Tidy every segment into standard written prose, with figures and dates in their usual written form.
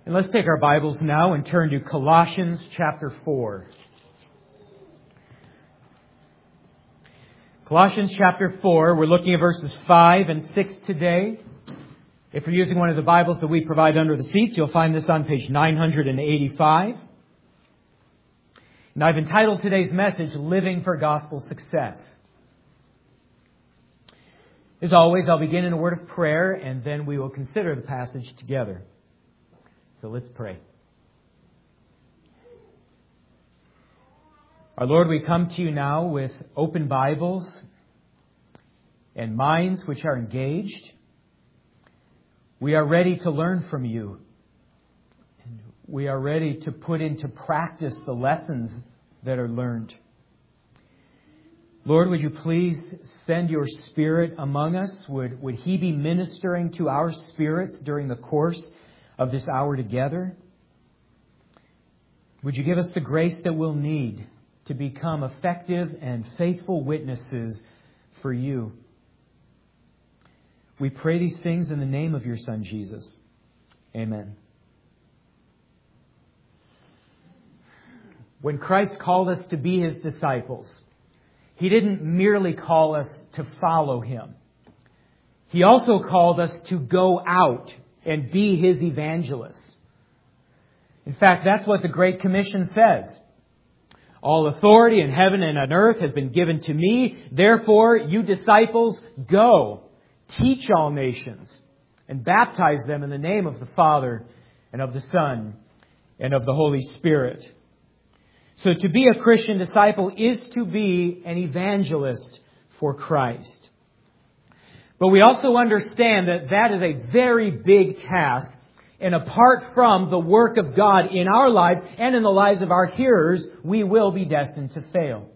And let's take our Bibles now and turn to Colossians chapter 4. Colossians chapter 4, we're looking at verses 5 and 6 today. If you're using one of the Bibles that we provide under the seats, you'll find this on page 985. And I've entitled today's message, Living for Gospel Success. As always, I'll begin in a word of prayer, and then we will consider the passage together. So let's pray. Our Lord, we come to you now with open Bibles and minds which are engaged. We are ready to learn from you. And we are ready to put into practice the lessons that are learned. Lord, would you please send your Spirit among us? Would He be ministering to our spirits during the course of this hour together? Would you give us the grace that we'll need to become effective and faithful witnesses for you? We pray these things in the name of your Son, Jesus. Amen. When Christ called us to be His disciples, He didn't merely call us to follow Him. He also called us to go out and be His evangelists. In fact, that's what the Great Commission says. All authority in heaven and on earth has been given to me. Therefore, you disciples, go, teach all nations, and baptize them in the name of the Father and of the Son and of the Holy Spirit. So to be a Christian disciple is to be an evangelist for Christ. But we also understand that that is a very big task. And apart from the work of God in our lives and in the lives of our hearers, we will be destined to fail.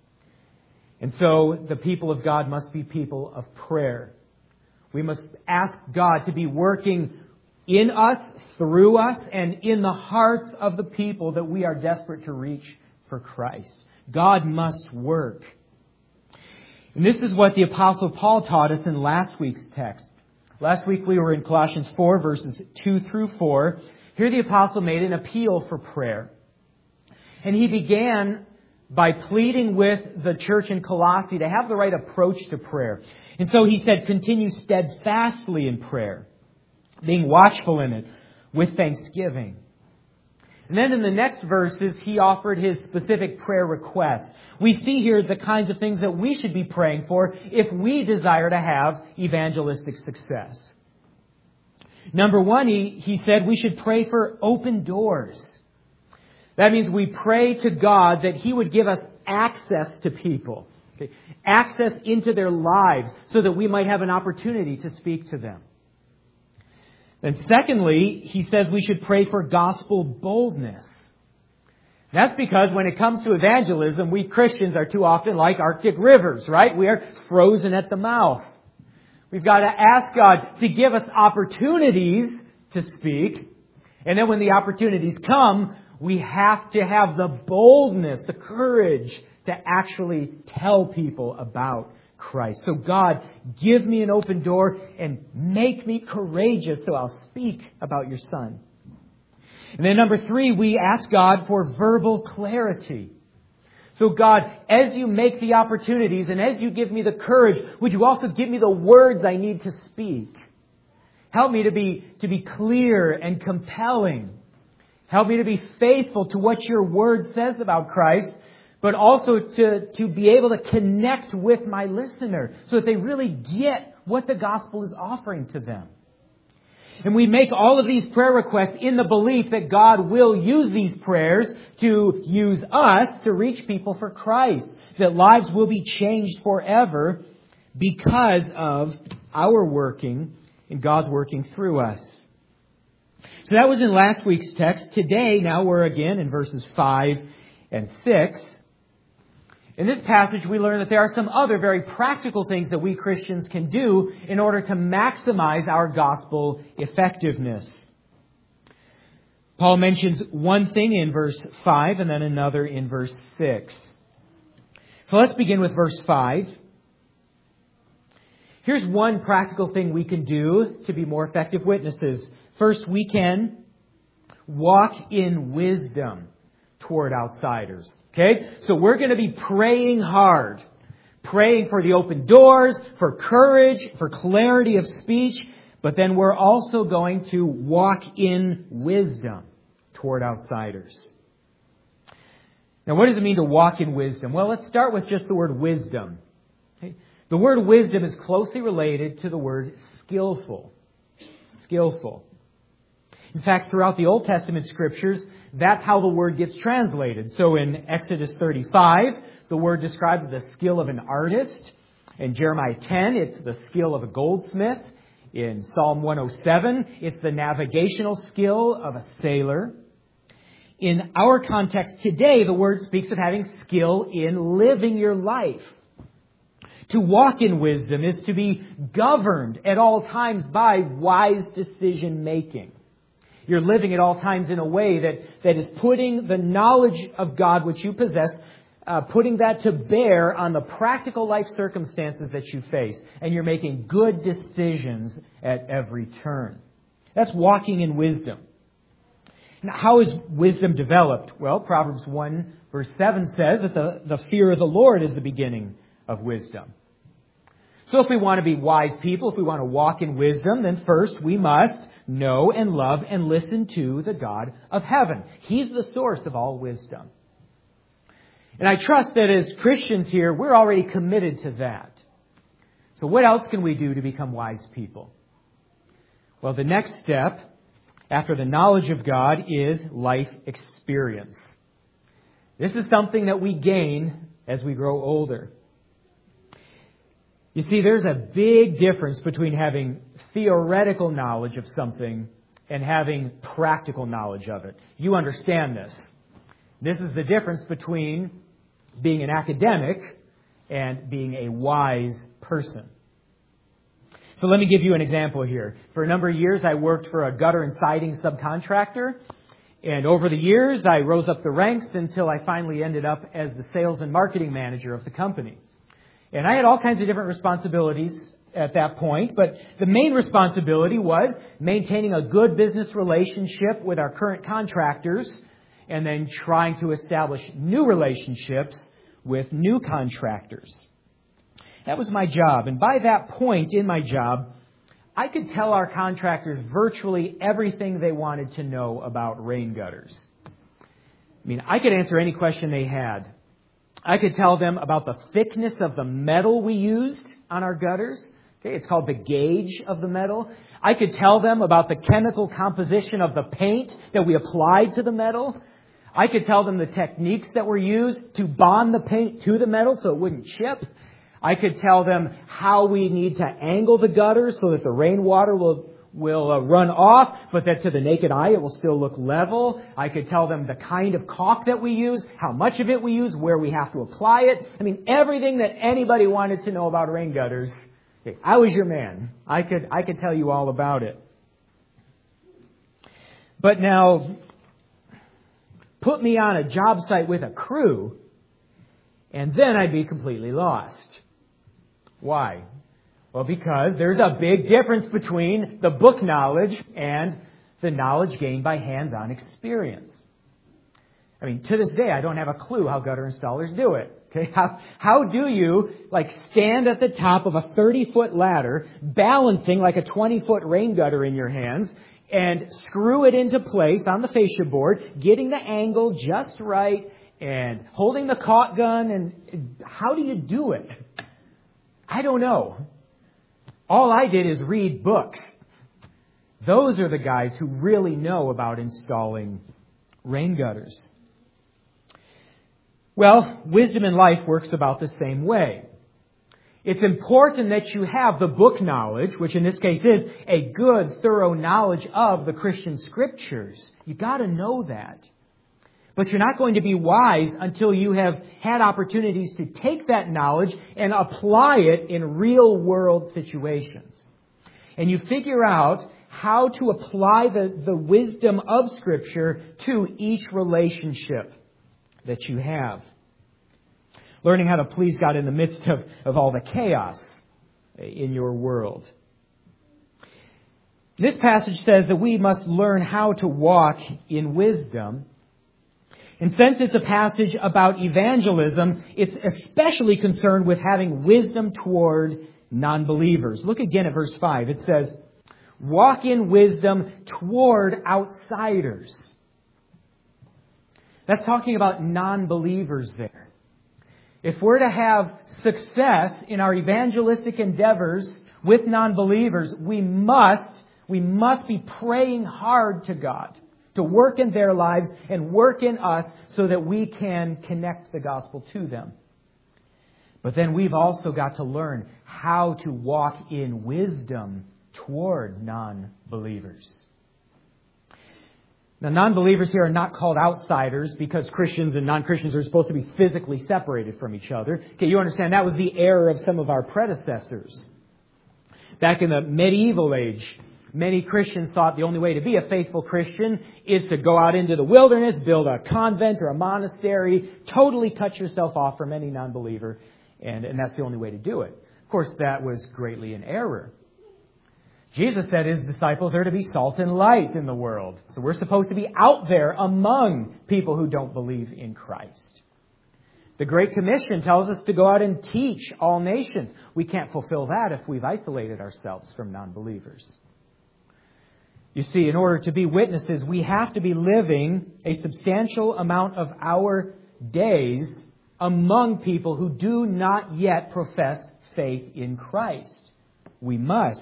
And so the people of God must be people of prayer. We must ask God to be working in us, through us, and in the hearts of the people that we are desperate to reach for Christ. God must work. And this is what the Apostle Paul taught us in last week's text. Last week we were in Colossians 4, verses 2 through 4. Here the Apostle made an appeal for prayer. And he began by pleading with the church in Colossae to have the right approach to prayer. And so he said, continue steadfastly in prayer, being watchful in it with thanksgiving. And then in the next verses, he offered his specific prayer requests. We see here the kinds of things that we should be praying for if we desire to have evangelistic success. Number one, he said we should pray for open doors. That means we pray to God that He would give us access to people, okay? Access into their lives so that we might have an opportunity to speak to them. And secondly, he says we should pray for gospel boldness. That's because when it comes to evangelism, we Christians are too often like Arctic rivers, right? We are frozen at the mouth. We've got to ask God to give us opportunities to speak. And then when the opportunities come, we have to have the boldness, the courage to actually tell people about Christ. So God, give me an open door and make me courageous so I'll speak about your Son. And then number 3, we ask God for verbal clarity. So God, as you make the opportunities and as you give me the courage, would you also give me the words I need to speak? Help me to be clear and compelling. Help me to be faithful to what your word says about Christ, but also to be able to connect with my listener so that they really get what the gospel is offering to them. And we make all of these prayer requests in the belief that God will use these prayers to use us to reach people for Christ. That lives will be changed forever because of our working and God's working through us. So that was in last week's text. Today, now we're again in verses 5 and 6. In this passage, we learn that there are some other very practical things that we Christians can do in order to maximize our gospel effectiveness. Paul mentions one thing in verse 5 and then another in verse 6. So let's begin with verse 5. Here's one practical thing we can do to be more effective witnesses. First, we can walk in wisdom toward outsiders. Okay? So we're going to be praying hard. Praying for the open doors, for courage, for clarity of speech. But then we're also going to walk in wisdom toward outsiders. Now, what does it mean to walk in wisdom? Well, let's start with just the word wisdom. Okay? The word wisdom is closely related to the word skillful. Skillful. In fact, throughout the Old Testament scriptures, that's how the word gets translated. So in Exodus 35, the word describes the skill of an artist. In Jeremiah 10, it's the skill of a goldsmith. In Psalm 107, it's the navigational skill of a sailor. In our context today, the word speaks of having skill in living your life. To walk in wisdom is to be governed at all times by wise decision making. You're living at all times in a way that is putting the knowledge of God which you possess, putting that to bear on the practical life circumstances that you face. And you're making good decisions at every turn. That's walking in wisdom. Now, how is wisdom developed? Well, Proverbs 1 verse 7 says that the fear of the Lord is the beginning of wisdom. So if we want to be wise people, if we want to walk in wisdom, then first we must know and love and listen to the God of heaven. He's the source of all wisdom. And I trust that as Christians here, we're already committed to that. So what else can we do to become wise people? Well, the next step after the knowledge of God is life experience. This is something that we gain as we grow older. You see, there's a big difference between having theoretical knowledge of something and having practical knowledge of it. You understand this. This is the difference between being an academic and being a wise person. So let me give you an example here. For a number of years, I worked for a gutter and siding subcontractor. And over the years, I rose up the ranks until I finally ended up as the sales and marketing manager of the company. And I had all kinds of different responsibilities at that point, but the main responsibility was maintaining a good business relationship with our current contractors and then trying to establish new relationships with new contractors. That was my job. And by that point in my job, I could tell our contractors virtually everything they wanted to know about rain gutters. I mean, I could answer any question they had. I could tell them about the thickness of the metal we used on our gutters. Okay, it's called the gauge of the metal. I could tell them about the chemical composition of the paint that we applied to the metal. I could tell them the techniques that were used to bond the paint to the metal so it wouldn't chip. I could tell them how we need to angle the gutters so that the rainwater will run off, but that to the naked eye it will still look level. I could tell them the kind of caulk that we use, how much of it we use, where we have to apply it. I mean, everything that anybody wanted to know about rain gutters. Okay, I was your man. I could tell you all about it. But now, put me on a job site with a crew, and then I'd be completely lost. Why? Well, because there's a big difference between the book knowledge and the knowledge gained by hands-on experience. I mean, to this day, I don't have a clue how gutter installers do it. Okay, how do you, stand at the top of a 30-foot ladder, balancing like a 20-foot rain gutter in your hands, and screw it into place on the fascia board, getting the angle just right, and holding the caulk gun, and how do you do it? I don't know. All I did is read books. Those are the guys who really know about installing rain gutters. Well, wisdom in life works about the same way. It's important that you have the book knowledge, which in this case is a good, thorough knowledge of the Christian Scriptures. You've got to know that. But you're not going to be wise until you have had opportunities to take that knowledge and apply it in real-world situations. And you figure out how to apply the wisdom of Scripture to each relationship that you have. Learning how to please God in the midst of all the chaos in your world. This passage says that we must learn how to walk in wisdom. And since it's a passage about evangelism, it's especially concerned with having wisdom toward non-believers. Look again at verse 5. It says, walk in wisdom toward outsiders. That's talking about non-believers there. If we're to have success in our evangelistic endeavors with non-believers, we must be praying hard to God to work in their lives and work in us so that we can connect the gospel to them. But then we've also got to learn how to walk in wisdom toward non-believers. Now, non-believers here are not called outsiders because Christians and non-Christians are supposed to be physically separated from each other. Okay, you understand that was the error of some of our predecessors. Back in the medieval age, many Christians thought the only way to be a faithful Christian is to go out into the wilderness, build a convent or a monastery, totally cut yourself off from any non-believer, and that's the only way to do it. Of course, that was greatly in error. Jesus said His disciples are to be salt and light in the world. So we're supposed to be out there among people who don't believe in Christ. The Great Commission tells us to go out and teach all nations. We can't fulfill that if we've isolated ourselves from non-believers. You see, in order to be witnesses, we have to be living a substantial amount of our days among people who do not yet profess faith in Christ. We must.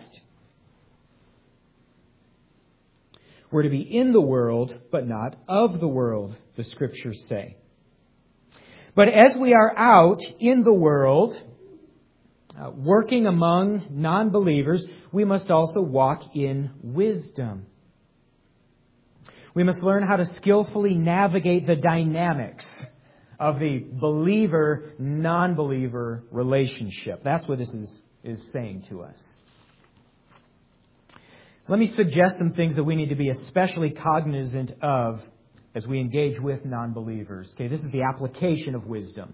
We're to be in the world, but not of the world, the Scriptures say. But as we are out in the world, working among non-believers, we must also walk in wisdom. We must learn how to skillfully navigate the dynamics of the believer-non-believer relationship. That's what this is saying to us. Let me suggest some things that we need to be especially cognizant of as we engage with non-believers. Okay, this is the application of wisdom.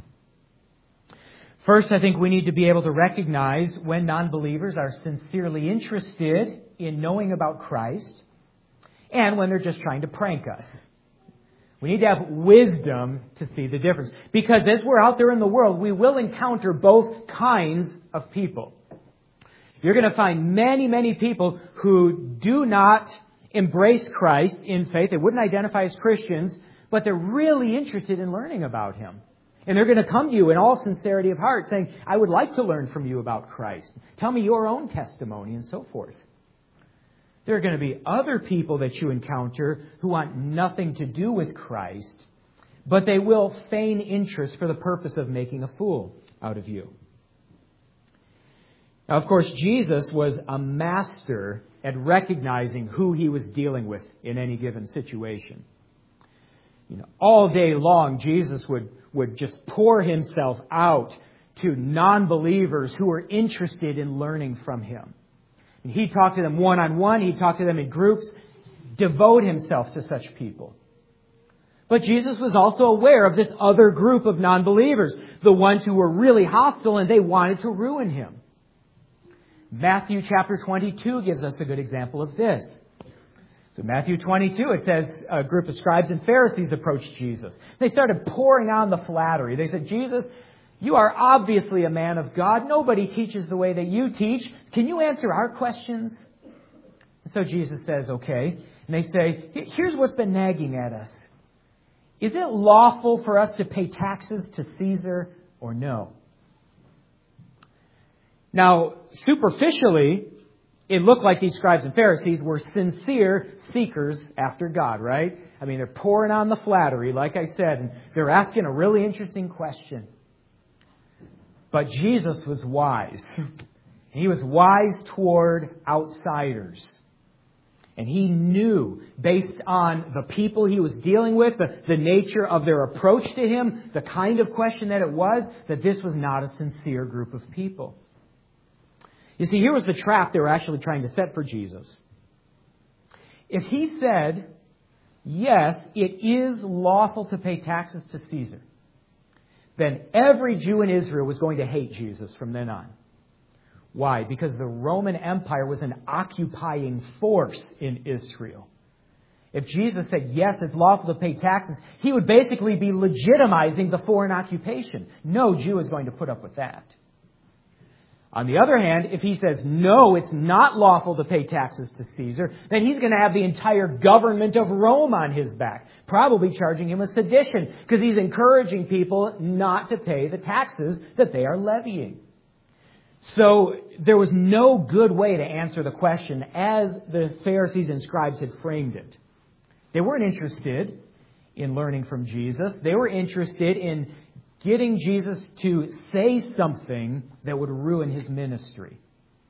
First, I think we need to be able to recognize when non-believers are sincerely interested in knowing about Christ and when they're just trying to prank us. We need to have wisdom to see the difference. Because as we're out there in the world, we will encounter both kinds of people. You're going to find many, many people who do not embrace Christ in faith. They wouldn't identify as Christians, but they're really interested in learning about Him. And they're going to come to you in all sincerity of heart saying, I would like to learn from you about Christ. Tell me your own testimony and so forth. There are going to be other people that you encounter who want nothing to do with Christ, but they will feign interest for the purpose of making a fool out of you. Now, of course, Jesus was a master at recognizing who He was dealing with in any given situation. All day long, Jesus would just pour Himself out to non-believers who were interested in learning from Him. And He talked to them one-on-one. He talked to them in groups. Devote Himself to such people. But Jesus was also aware of this other group of non-believers, the ones who were really hostile and they wanted to ruin Him. Matthew chapter 22 gives us a good example of this. So Matthew 22, it says a group of scribes and Pharisees approached Jesus. They started pouring on the flattery. They said, Jesus, you are obviously a man of God. Nobody teaches the way that you teach. Can you answer our questions? And so Jesus says, okay. And they say, here's what's been nagging at us. Is it lawful for us to pay taxes to Caesar or no? Now, superficially, it looked like these scribes and Pharisees were sincere seekers after God, right? I mean, they're pouring on the flattery, like I said, and they're asking a really interesting question. But Jesus was wise. He was wise toward outsiders. And He knew, based on the people He was dealing with, the nature of their approach to Him, the kind of question that it was, that this was not a sincere group of people. You see, here was the trap they were actually trying to set for Jesus. If He said, yes, it is lawful to pay taxes to Caesar, then every Jew in Israel was going to hate Jesus from then on. Why? Because the Roman Empire was an occupying force in Israel. If Jesus said, yes, it's lawful to pay taxes, he would basically be legitimizing the foreign occupation. No Jew is going to put up with that. On the other hand, if he says, no, it's not lawful to pay taxes to Caesar, then he's going to have the entire government of Rome on his back, probably charging him with sedition, because he's encouraging people not to pay the taxes that they are levying. So there was no good way to answer the question as the Pharisees and scribes had framed it. They weren't interested in learning from Jesus. They were interested in getting Jesus to say something that would ruin his ministry.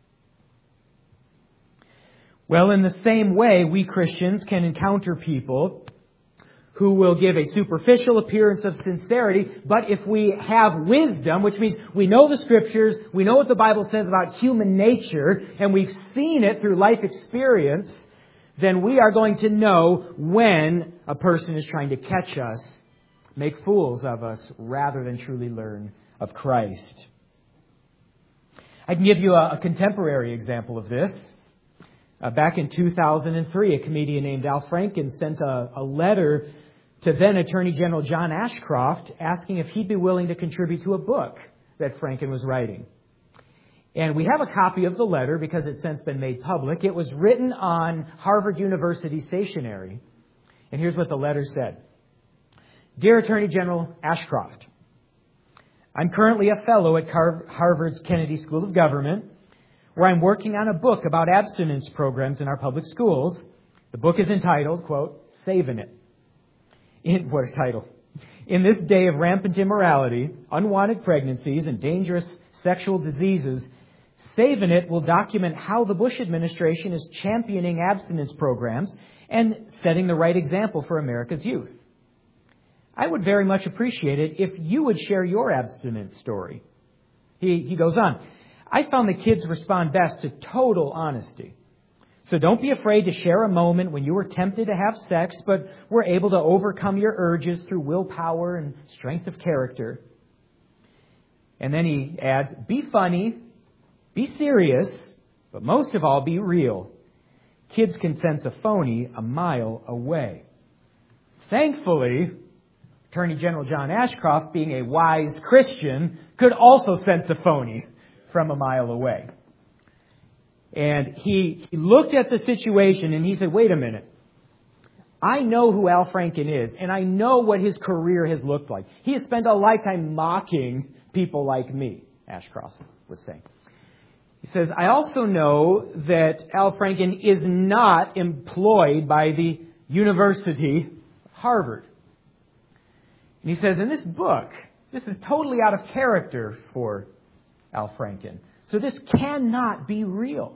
Well, in the same way, we Christians can encounter people who will give a superficial appearance of sincerity, but if we have wisdom, which means we know the Scriptures, we know what the Bible says about human nature, and we've seen it through life experience, then we are going to know when a person is trying to catch us, make fools of us, rather than truly learn of Christ. I can give you a contemporary example of this. Back in 2003, a comedian named Al Franken sent a letter to then Attorney General John Ashcroft asking if he'd be willing to contribute to a book that Franken was writing. And we have a copy of the letter because it's since been made public. It was written on Harvard University stationery. And here's what the letter said. Dear Attorney General Ashcroft, I'm currently a fellow at Harvard's Kennedy School of Government, where I'm working on a book about abstinence programs in our public schools. The book is entitled, quote, Saving It. What a title. In this day of rampant immorality, unwanted pregnancies, and dangerous sexual diseases, Saving It will document how the Bush administration is championing abstinence programs and setting the right example for America's youth. I would very much appreciate it if you would share your abstinence story. He goes on. I found the kids respond best to total honesty. So don't be afraid to share a moment when you were tempted to have sex, but were able to overcome your urges through willpower and strength of character. And then he adds, be funny, be serious, but most of all, be real. Kids can sense a phony a mile away. Thankfully, Attorney General John Ashcroft, being a wise Christian, could also sense a phony from a mile away. And he looked at the situation and he said, wait a minute. I know who Al Franken is, and I know what his career has looked like. He has spent a lifetime mocking people like me, Ashcroft was saying. He says, I also know that Al Franken is not employed by the University of Harvard. And he says, in this book, this is totally out of character for Al Franken. So this cannot be real.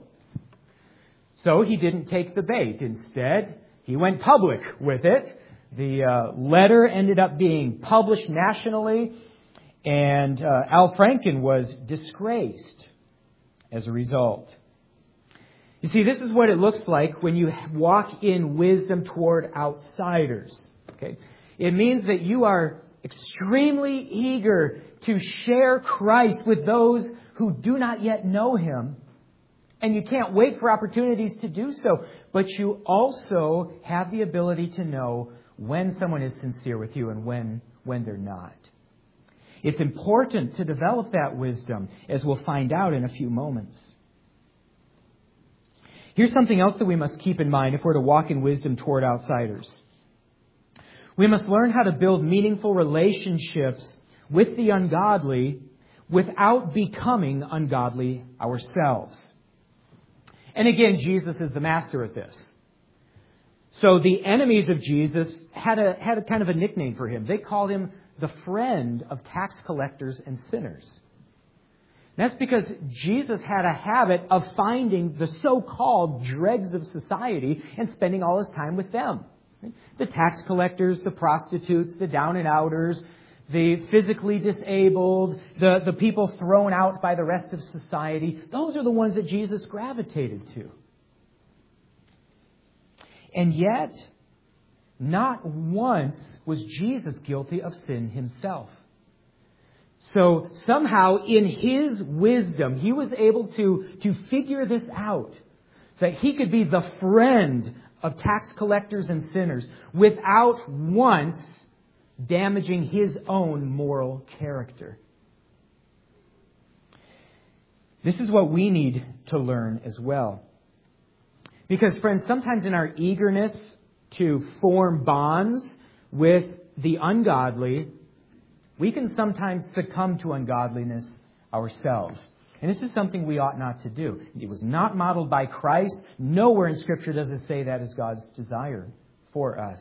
So he didn't take the bait. Instead, he went public with it. The letter ended up being published nationally, and Al Franken was disgraced as a result. You see, this is what it looks like when you walk in wisdom toward outsiders. Okay? It means that you are extremely eager to share Christ with those who do not yet know Him. And you can't wait for opportunities to do so. But you also have the ability to know when someone is sincere with you and when they're not. It's important to develop that wisdom, as we'll find out in a few moments. Here's something else that we must keep in mind if we're to walk in wisdom toward outsiders. We must learn how to build meaningful relationships with the ungodly without becoming ungodly ourselves. And again, Jesus is the master at this. So the enemies of Jesus had a kind of a nickname for him. They called him the friend of tax collectors and sinners. And that's because Jesus had a habit of finding the so-called dregs of society and spending all his time with them. The tax collectors, the prostitutes, the down and outers, the physically disabled, the people thrown out by the rest of society. Those are the ones that Jesus gravitated to. And yet, not once was Jesus guilty of sin himself. So somehow in his wisdom, he was able to figure this out. That he could be the friend of tax collectors and sinners without once damaging his own moral character. This is what we need to learn as well. Because, friends, sometimes in our eagerness to form bonds with the ungodly, we can sometimes succumb to ungodliness ourselves. And this is something we ought not to do. It was not modeled by Christ. Nowhere in Scripture does it say that is God's desire for us.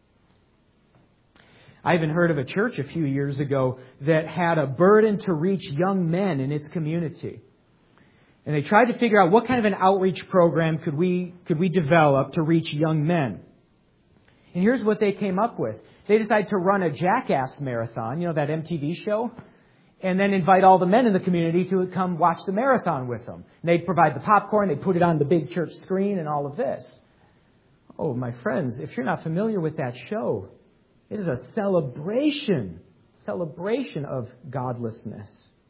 I even heard of a church a few years ago that had a burden to reach young men in its community. And they tried to figure out what kind of an outreach program could we develop to reach young men. And here's what they came up with. They decided to run a Jackass marathon, that MTV show, and then invite all the men in the community to come watch the marathon with them. And they'd provide the popcorn, they'd put it on the big church screen and all of this. Oh, my friends, if you're not familiar with that show, it is a celebration of godlessness.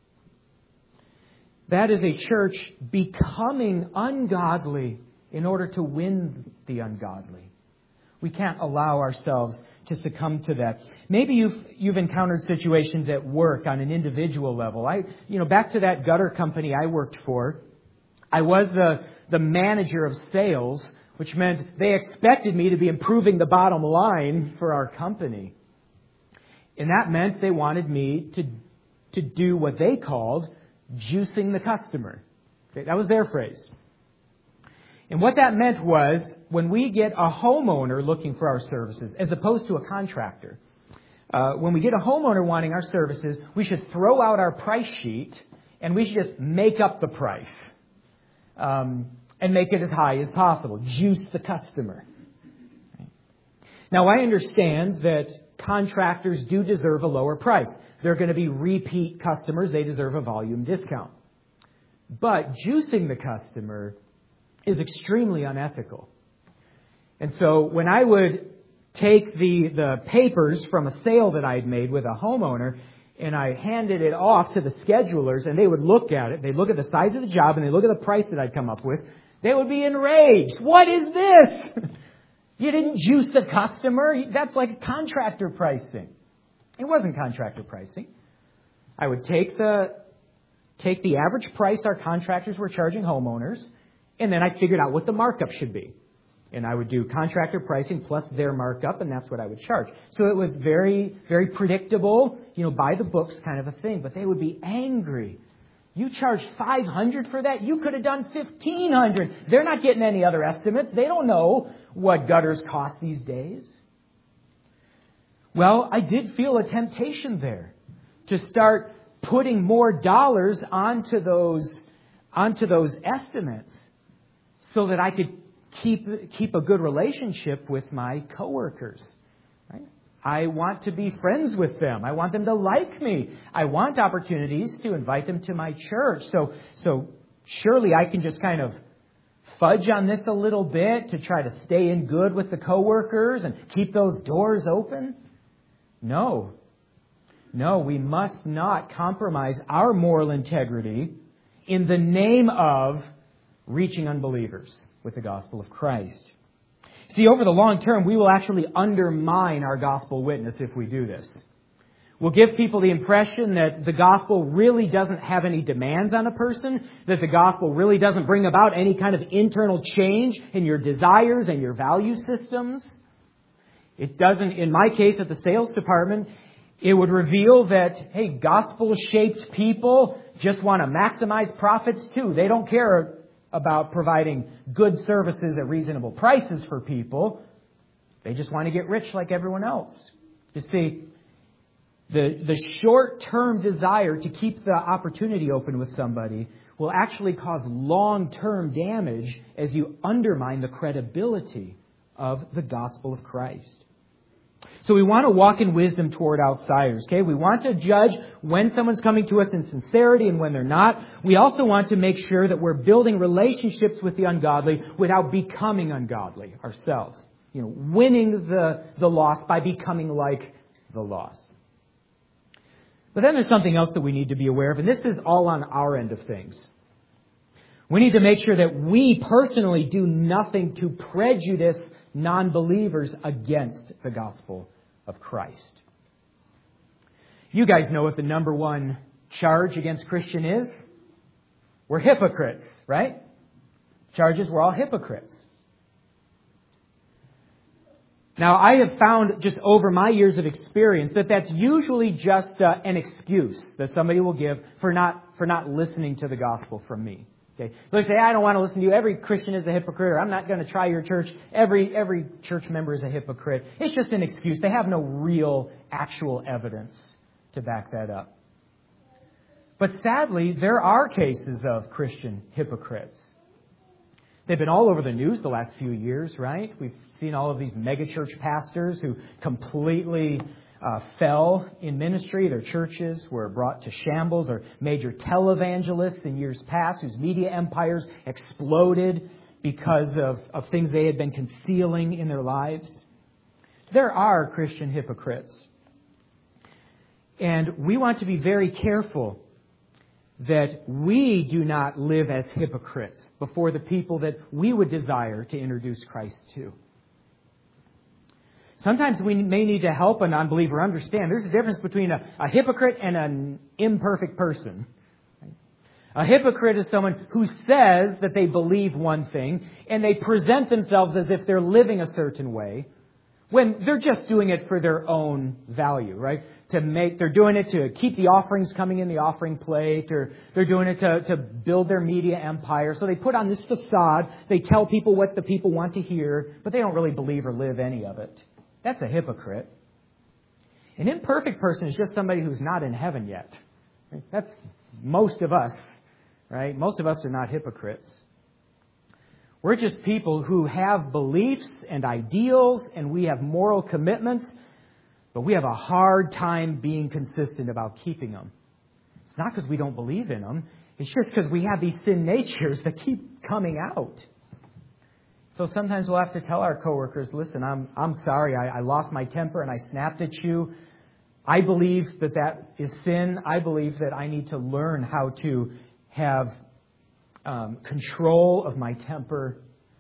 That is a church becoming ungodly in order to win the ungodly. We can't allow ourselves to succumb to that. Maybe you've encountered situations at work on an individual level. Back to that gutter company I worked for, I was the manager of sales, which meant they expected me to be improving the bottom line for our company. And that meant they wanted me to do what they called juicing the customer. Okay, that was their phrase. And what that meant was, when we get a homeowner looking for our services, as opposed to a contractor, when we get a homeowner wanting our services, we should throw out our price sheet and we should just make up the price and make it as high as possible. Juice the customer. Now, I understand that contractors do deserve a lower price. They're going to be repeat customers. They deserve a volume discount. But juicing the customer is extremely unethical. And so when I would take the papers from a sale that I'd made with a homeowner and I handed it off to the schedulers and they would look at it, they'd look at the size of the job and they'd look at the price that I'd come up with, they would be enraged. What is this? You didn't juice the customer? That's like contractor pricing. It wasn't contractor pricing. I would take the average price our contractors were charging homeowners, and then I figured out what the markup should be. And I would do contractor pricing plus their markup, and that's what I would charge. So it was very, very predictable, by the books kind of a thing. But they would be angry. You charged $500 for that? You could have done $1,500. They're not getting any other estimates. They don't know what gutters cost these days. Well, I did feel a temptation there to start putting more dollars onto those estimates so that I could keep a good relationship with my coworkers. Right? I want to be friends with them. I want them to like me. I want opportunities to invite them to my church. So surely I can just kind of fudge on this a little bit to try to stay in good with the coworkers and keep those doors open. No, we must not compromise our moral integrity in the name of reaching unbelievers with the gospel of Christ. See, over the long term, we will actually undermine our gospel witness if we do this. We'll give people the impression that the gospel really doesn't have any demands on a person, that the gospel really doesn't bring about any kind of internal change in your desires and your value systems. It doesn't, in my case at the sales department, it would reveal that, hey, gospel-shaped people just want to maximize profits too. They don't care about providing good services at reasonable prices for people. They just want to get rich like everyone else. You see, the short-term desire to keep the opportunity open with somebody will actually cause long-term damage as you undermine the credibility of the gospel of Christ. So we want to walk in wisdom toward outsiders, okay? We want to judge when someone's coming to us in sincerity and when they're not. We also want to make sure that we're building relationships with the ungodly without becoming ungodly ourselves. Winning the lost by becoming like the lost. But then there's something else that we need to be aware of, and this is all on our end of things. We need to make sure that we personally do nothing to prejudice non-believers against the gospel of Christ. You guys know what the number one charge against Christian is? We're hypocrites, right? Charges, we're all hypocrites. Now, I have found just over my years of experience that that's usually just an excuse that somebody will give for not listening to the gospel from me. Okay, they'll say, I don't want to listen to you. Every Christian is a hypocrite, or I'm not going to try your church. Every church member is a hypocrite. It's just an excuse. They have no real, actual evidence to back that up. But sadly, there are cases of Christian hypocrites. They've been all over the news the last few years, right? We've seen all of these megachurch pastors who completely fell in ministry. Their churches were brought to shambles, or major televangelists in years past whose media empires exploded because of things they had been concealing in their lives. There are Christian hypocrites. And we want to be very careful that we do not live as hypocrites before the people that we would desire to introduce Christ to. Sometimes we may need to help a non-believer understand there's a difference between a hypocrite and an imperfect person. A hypocrite is someone who says that they believe one thing and they present themselves as if they're living a certain way when they're just doing it for their own value, right? They're doing it to keep the offerings coming in the offering plate, or they're doing it to build their media empire. So they put on this facade. They tell people what the people want to hear, but they don't really believe or live any of it. That's a hypocrite. An imperfect person is just somebody who's not in heaven yet. That's most of us, right? Most of us are not hypocrites. We're just people who have beliefs and ideals, and we have moral commitments, but we have a hard time being consistent about keeping them. It's not because we don't believe in them. It's just because we have these sin natures that keep coming out. So sometimes we'll have to tell our coworkers, listen, I'm sorry, I lost my temper and I snapped at you. I believe that is sin. I believe that I need to learn how to have control of my temper.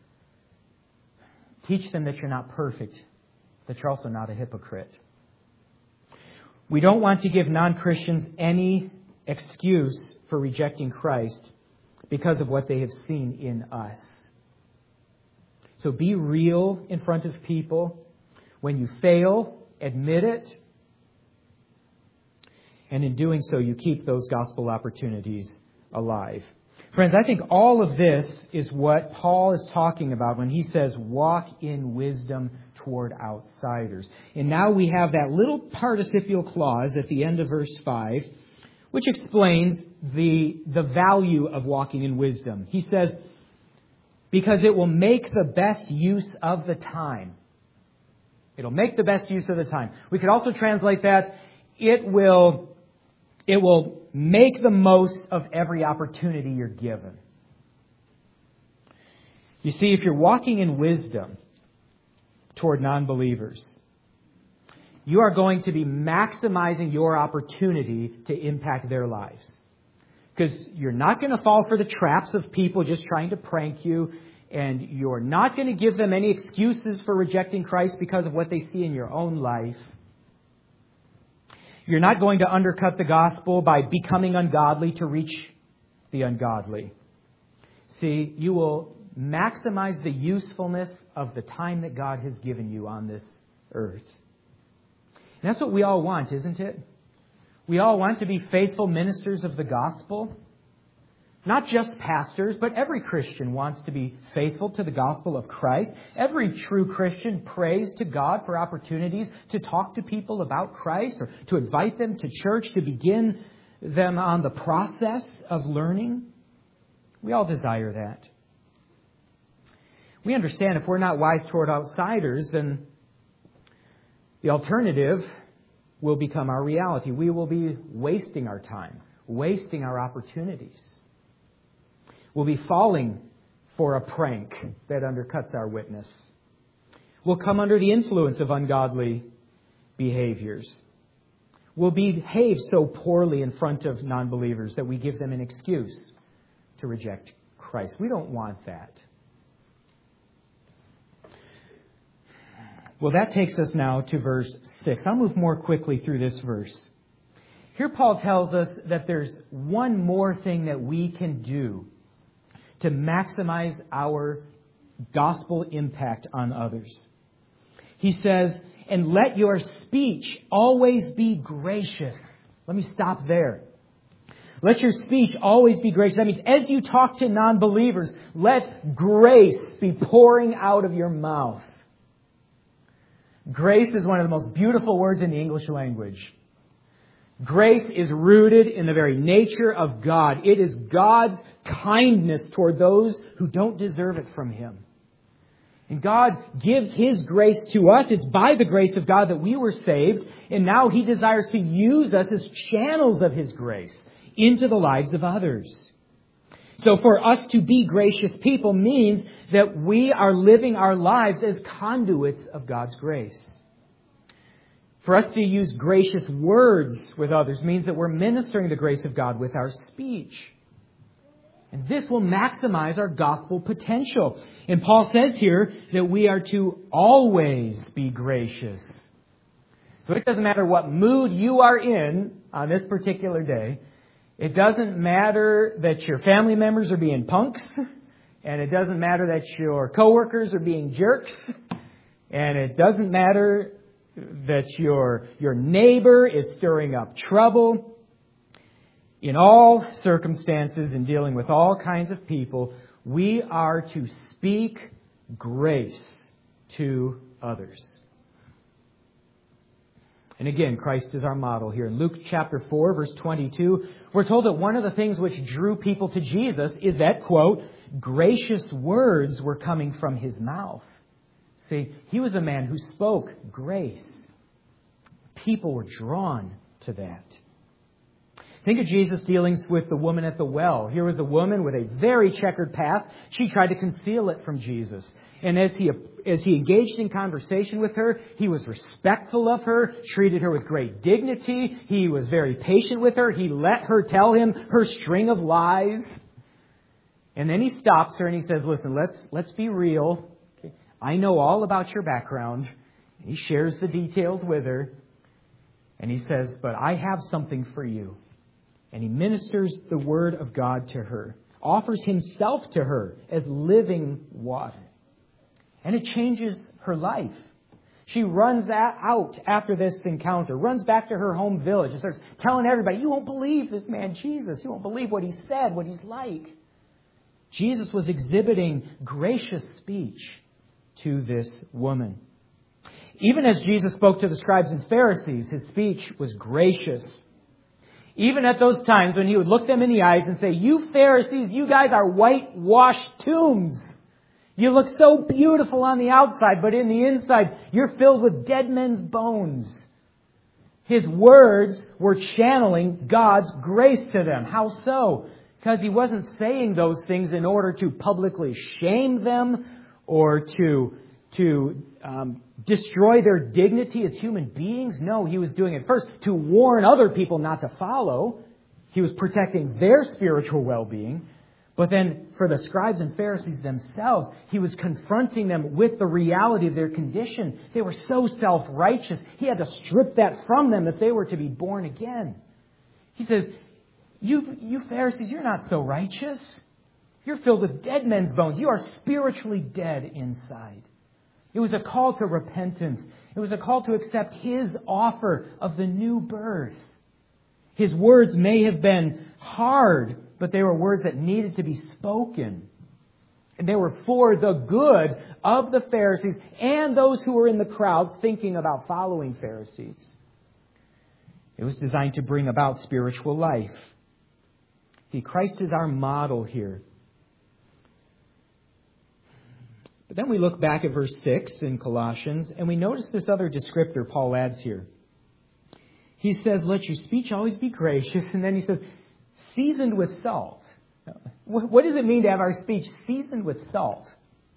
Teach them that you're not perfect, that you're also not a hypocrite. We don't want to give non-Christians any excuse for rejecting Christ because of what they have seen in us. So be real in front of people. When you fail, admit it. And in doing so, you keep those gospel opportunities alive. Friends, I think all of this is what Paul is talking about when he says, walk in wisdom toward outsiders. And now we have that little participial clause at the end of verse 5, which explains the value of walking in wisdom. He says, because it will make the best use of the time. It'll make the best use of the time. We could also translate that, it will make the most of every opportunity you're given. You see, if you're walking in wisdom toward non-believers, you are going to be maximizing your opportunity to impact their lives. Because you're not going to fall for the traps of people just trying to prank you, and you're not going to give them any excuses for rejecting Christ because of what they see in your own life. You're not going to undercut the gospel by becoming ungodly to reach the ungodly. See, you will maximize the usefulness of the time that God has given you on this earth. And that's what we all want, isn't it? We all want to be faithful ministers of the gospel. Not just pastors, but every Christian wants to be faithful to the gospel of Christ. Every true Christian prays to God for opportunities to talk to people about Christ, or to invite them to church, to begin them on the process of learning. We all desire that. We understand if we're not wise toward outsiders, then the alternative will become our reality. We will be wasting our time, wasting our opportunities. We'll be falling for a prank that undercuts our witness. We'll come under the influence of ungodly behaviors. will behave so poorly in front of non-believers that we give them an excuse to reject Christ. We don't want that. Well, that takes us now to verse 6. I'll move more quickly through this verse. Here Paul tells us that there's one more thing that we can do to maximize our gospel impact on others. He says, and let your speech always be gracious. Let me stop there. Let your speech always be gracious. That means as you talk to non-believers, let grace be pouring out of your mouth. Grace is one of the most beautiful words in the English language. Grace is rooted in the very nature of God. It is God's kindness toward those who don't deserve it from Him. And God gives His grace to us. It's by the grace of God that we were saved. And now He desires to use us as channels of His grace into the lives of others. So for us to be gracious people means that we are living our lives as conduits of God's grace. For us to use gracious words with others means that we're ministering the grace of God with our speech. And this will maximize our gospel potential. And Paul says here that we are to always be gracious. So it doesn't matter what mood you are in on this particular day. It doesn't matter that your family members are being punks. And it doesn't matter that your coworkers are being jerks. And it doesn't matter that your neighbor is stirring up trouble. In all circumstances and dealing with all kinds of people, we are to speak grace to others. And again, Christ is our model here. In Luke chapter 4, verse 22, we're told that one of the things which drew people to Jesus is that, quote, gracious words were coming from His mouth. See, He was a man who spoke grace. People were drawn to that. Think of Jesus' dealings with the woman at the well. Here was a woman with a very checkered past. She tried to conceal it from Jesus. And as he engaged in conversation with her, He was respectful of her, treated her with great dignity. He was very patient with her. He let her tell him her string of lies. And then He stops her and He says, listen, let's be real. I know all about your background. And He shares the details with her. And He says, but I have something for you. And He ministers the Word of God to her, offers Himself to her as living water. And it changes her life. She runs out after this encounter, runs back to her home village and starts telling everybody, you won't believe this man Jesus. You won't believe what he said, what he's like. Jesus was exhibiting gracious speech to this woman. Even as Jesus spoke to the scribes and Pharisees, His speech was gracious. Even at those times when He would look them in the eyes and say, you Pharisees, you guys are whitewashed tombs. You look so beautiful on the outside, but in the inside, you're filled with dead men's bones. His words were channeling God's grace to them. How so? Because He wasn't saying those things in order to publicly shame them or to destroy their dignity as human beings. No, He was doing it first to warn other people not to follow. He was protecting their spiritual well-being. But then for the scribes and Pharisees themselves, He was confronting them with the reality of their condition. They were so self-righteous. He had to strip that from them if they were to be born again. He says, you Pharisees, you're not so righteous. You're filled with dead men's bones. You are spiritually dead inside. It was a call to repentance. It was a call to accept His offer of the new birth. His words may have been hard, but they were words that needed to be spoken. And they were for the good of the Pharisees and those who were in the crowds thinking about following Pharisees. It was designed to bring about spiritual life. See, Christ is our model here. But then we look back at verse 6 in Colossians, and we notice this other descriptor Paul adds here. He says, let your speech always be gracious. And then he says, seasoned with salt. What does it mean to have our speech seasoned with salt?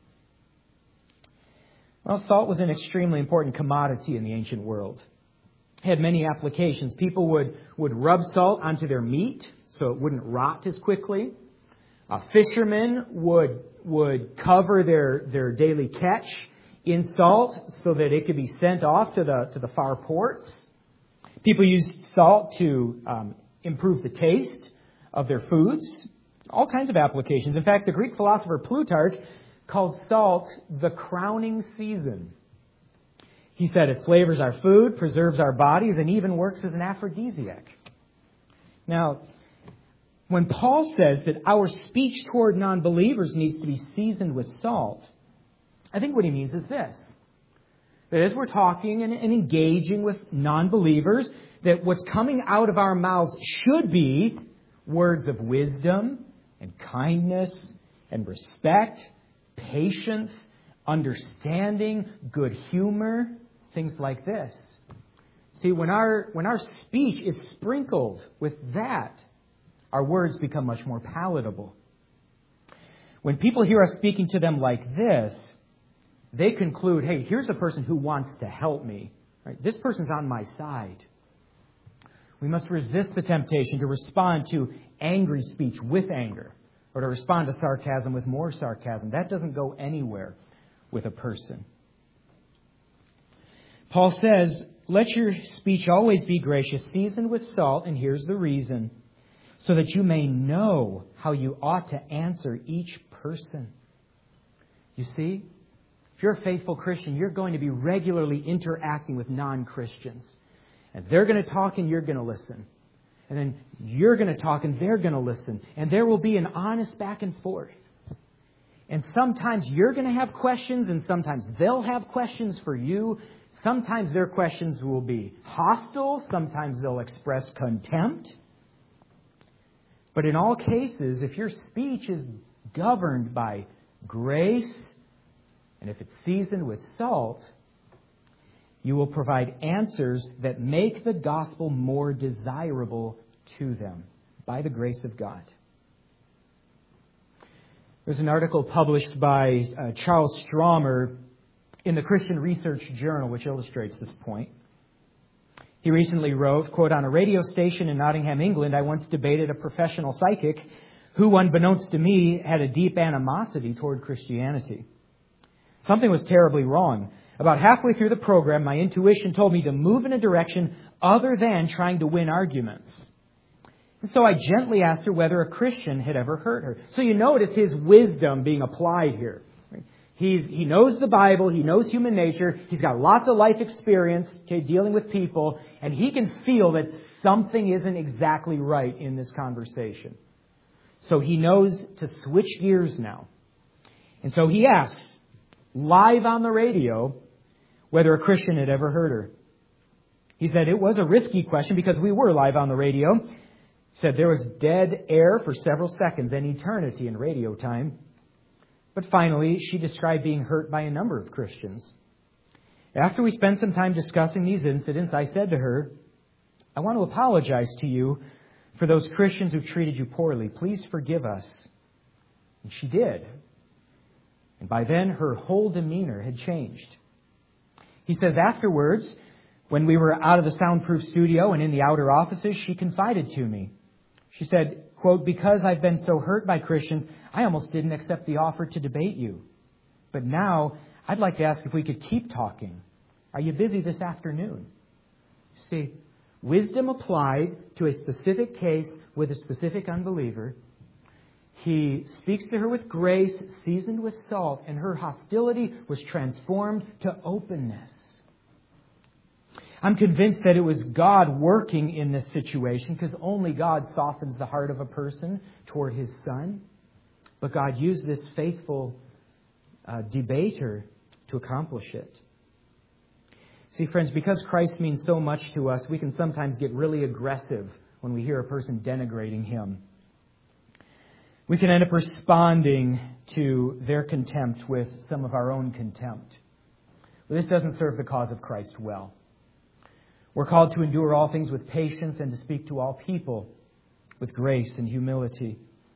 Well, salt was an extremely important commodity in the ancient world. had many applications. People would rub salt onto their meat so it wouldn't rot as quickly. Fishermen would cover their daily catch in salt so that it could be sent off to the far ports. People used salt to improve the taste of their foods. All kinds of applications. In fact, the Greek philosopher Plutarch called salt the crowning season. He said it flavors our food, preserves our bodies, and even works as an aphrodisiac. Now, when Paul says that our speech toward non-believers needs to be seasoned with salt, I think what he means is this. That as we're talking and engaging with non-believers, that what's coming out of our mouths should be words of wisdom and kindness and respect, patience, understanding, good humor, things like this. See, when our speech is sprinkled with that, our words become much more palatable. When people hear us speaking to them like this, they conclude, hey, here's a person who wants to help me. Right? This person's on my side. We must resist the temptation to respond to angry speech with anger, or to respond to sarcasm with more sarcasm. That doesn't go anywhere with a person. Paul says, let your speech always be gracious, seasoned with salt, and here's the reason, so that you may know how you ought to answer each person. You see, if you're a faithful Christian, you're going to be regularly interacting with non-Christians. And they're going to talk and you're going to listen. And then you're going to talk and they're going to listen. And there will be an honest back and forth. And sometimes you're going to have questions and sometimes they'll have questions for you. Sometimes their questions will be hostile. Sometimes they'll express contempt. But in all cases, if your speech is governed by grace, and if it's seasoned with salt, you will provide answers that make the gospel more desirable to them by the grace of God. There's an article published by Charles Stromer in the Christian Research Journal which illustrates this point. He recently wrote, quote, on a radio station in Nottingham, England, I once debated a professional psychic who, unbeknownst to me, had a deep animosity toward Christianity. Something was terribly wrong. About halfway through the program, my intuition told me to move in a direction other than trying to win arguments. And so I gently asked her whether a Christian had ever hurt her. So you notice his wisdom being applied here. He knows the Bible, he knows human nature, he's got lots of life experience dealing with people, and he can feel that something isn't exactly right in this conversation. So he knows to switch gears now. And so he asks, live on the radio, whether a Christian had ever hurt her. He said it was a risky question because we were live on the radio. He said there was dead air for several seconds, an eternity in radio time. But finally, she described being hurt by a number of Christians. After we spent some time discussing these incidents, I said to her, I want to apologize to you for those Christians who treated you poorly. Please forgive us. And she did. And by then, her whole demeanor had changed. He says afterwards, when we were out of the soundproof studio and in the outer offices, she confided to me. She said, quote, because I've been so hurt by Christians, I almost didn't accept the offer to debate you. But now, I'd like to ask if we could keep talking. Are you busy this afternoon? See, wisdom applied to a specific case with a specific unbeliever. He speaks to her with grace, seasoned with salt, and her hostility was transformed to openness. I'm convinced that it was God working in this situation because only God softens the heart of a person toward His Son. But God used this faithful debater to accomplish it. See, friends, because Christ means so much to us, we can sometimes get really aggressive when we hear a person denigrating Him. We can end up responding to their contempt with some of our own contempt. But this doesn't serve the cause of Christ well. We're called to endure all things with patience and to speak to all people with grace and humility.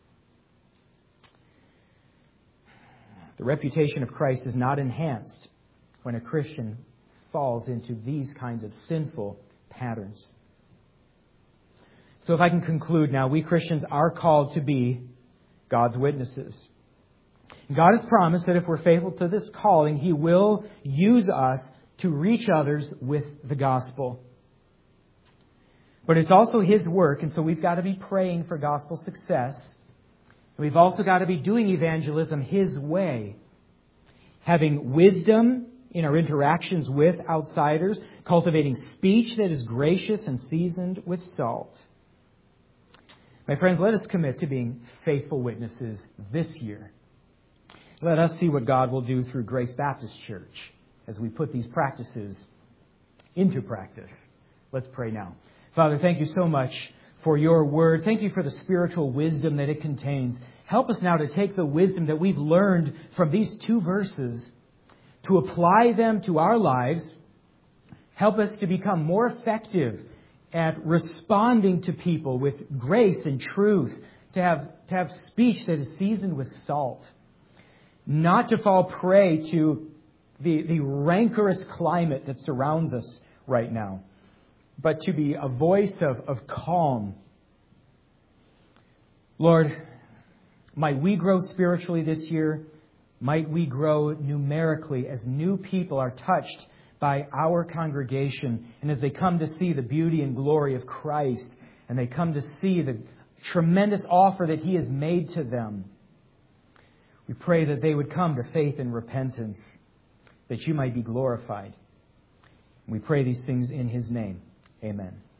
The reputation of Christ is not enhanced when a Christian falls into these kinds of sinful patterns. So if I can conclude now, we Christians are called to be God's witnesses. God has promised that if we're faithful to this calling, He will use us to reach others with the gospel. But it's also His work, and so we've got to be praying for gospel success. And we've also got to be doing evangelism His way, having wisdom in our interactions with outsiders, cultivating speech that is gracious and seasoned with salt. My friends, let us commit to being faithful witnesses this year. Let us see what God will do through Grace Baptist Church as we put these practices into practice. Let's pray now. Father, thank you so much for your word. Thank you for the spiritual wisdom that it contains. Help us now to take the wisdom that we've learned from these two verses, to apply them to our lives. Help us to become more effective at responding to people with grace and truth, to have speech that is seasoned with salt. Not to fall prey to the rancorous climate that surrounds us right now, but to be a voice of calm. Lord, might we grow spiritually this year? Might we grow numerically as new people are touched by our congregation, and as they come to see the beauty and glory of Christ, and they come to see the tremendous offer that He has made to them. We pray that they would come to faith and repentance, that You might be glorified. We pray these things in His name. Amen.